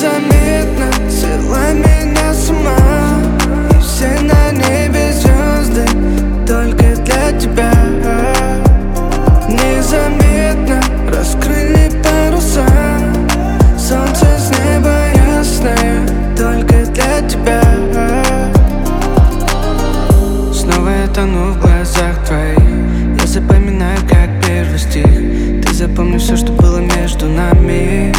Незаметно свела меня с ума, и все на небе звезды только для тебя. Незаметно раскрыли паруса, солнце с неба ясное только для тебя. Снова я тону в глазах твоих, я запоминаю как первый стих. Ты запомни все, что было между нами.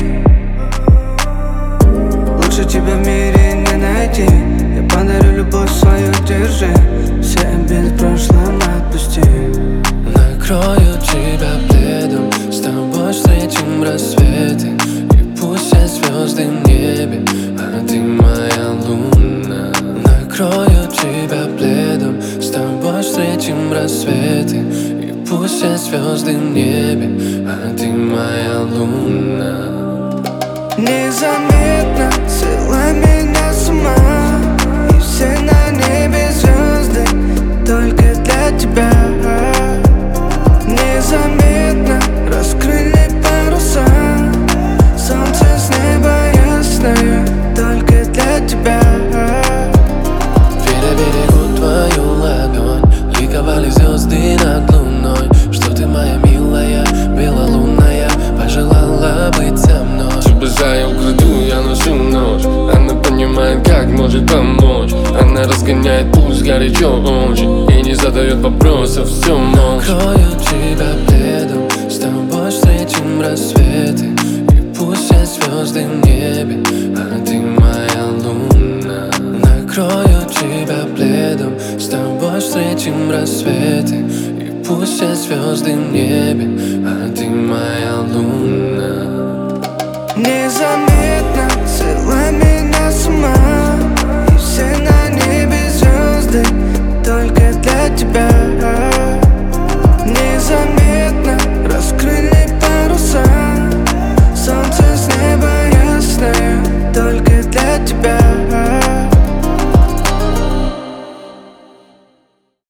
Лучше тебя в мире не найти. Я подарю любовь свою, держи. Все обиды в прошлом отпусти. Накрою тебя пледом, с тобой встретим рассветы. И пусть все звезды в небе, а ты моя луна. Накрою тебя пледом, с тобой встретим рассветы. И пусть все звезды в небе, а ты моя луна. Незаметно свела меня с ума, и все на небе звезды только для тебя. Незаметно раскрыли паруса, солнце с неба ясное только для тебя. Берегу твою ладонь, ликовали звезды над луной. Что ты моя милая, белолунная, пожелала быть со мной. За я украду, я ношу нож. Она понимает, как может помочь. Она разгоняет пульс горячо очень и не задает вопросов, все молча. Накрою тебя пледом, с тобой встретим рассветы. И пусть все звезды в небе, а ты моя луна. Накрою тебя пледом, с тобой встретим рассветы. И пусть все звезды в небе, а ты моя луна. Незаметно